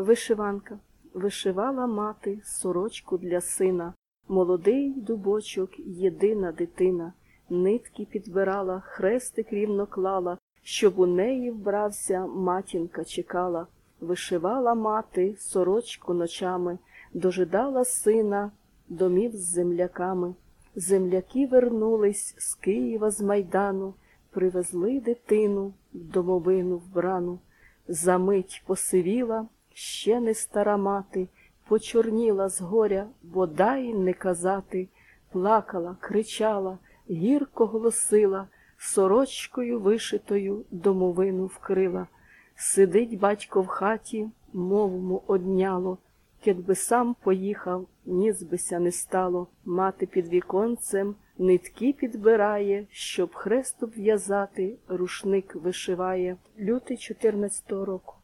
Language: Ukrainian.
Вишиванка. Вишивала мати сорочку для сина. Молодий дубочок, єдина дитина. Нитки підбирала, хрестик рівно клала, щоб у неї вбрався, матінка чекала. Вишивала мати сорочку ночами, дожидала сина, домів з земляками. Земляки вернулись з Києва з Майдану, привезли дитину в домовину вбрану. Замить посивіла, ще не стара мати, почорніла з горя, бодай не казати. Плакала, кричала, гірко голосила, сорочкою вишитою домовину вкрила. Сидить батько в хаті, мову му одняло, кедби сам поїхав, ніц бися не стало. Мати під віконцем нитки підбирає, щоб хрест обв'язати, рушник вишиває. Лютий 14-го року.